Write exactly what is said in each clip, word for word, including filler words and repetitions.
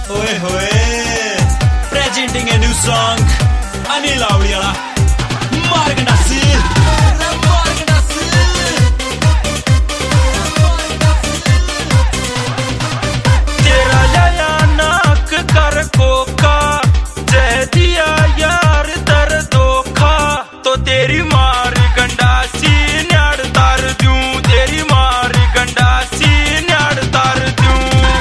ओए होए, presenting a new song, Anil आवड़ियाला, मार गंडासी, मार गंडासी। तेरा लाया नाक कर कोका, जय दिया यार दर धोखा, तो तेरी मार गंडासी न्याड़ तार दूं, तेरी मार गंडासी न्याड़ तार दूं।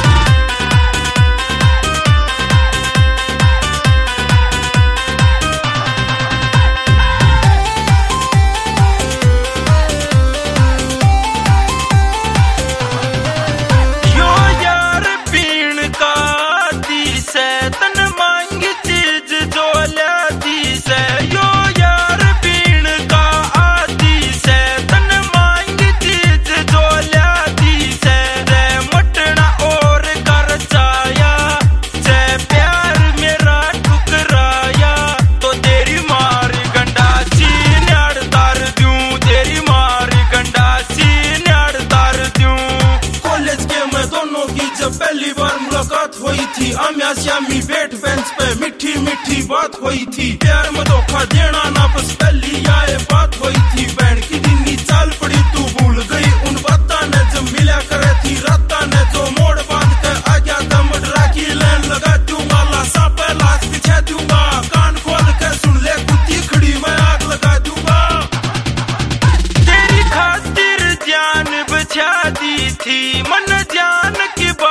यो यार पीण का दी से तन मांग चीज जो ल्यादी से, यो यार पीण का आदि से तन मांग चीज जो ल्यादी से, रे मटना और कर चाया, जय प्यार मेरा ठुकराया, तो तेरी मार गंडासी न्याड़ तार दूं, तेरी मार गंडासी न्याड़ तार दूं। कॉलेज के में दोनों की जब पहली बार मुलाकात हुई थी, आम्या श्यामी बैठ बेंच पे मिठी मिठी बात हुई थी, प्यार में धोखा देना ना बस पहली ये बात हुई थी। बहन की दिनी चाल पड़ी तू भूल गई उन बातों ने जो मिला करे थी राता ने, जो मोड़ बांध के आ गया दम राखी लैन लगा दूंगा, लाशा पे लाश बिछा दूंगा, कान खोल के सुन ले कुत्ती खड़ी मैं आग लगा दूंगा। तेरी खातिर जान बचा दी थी, मन जान की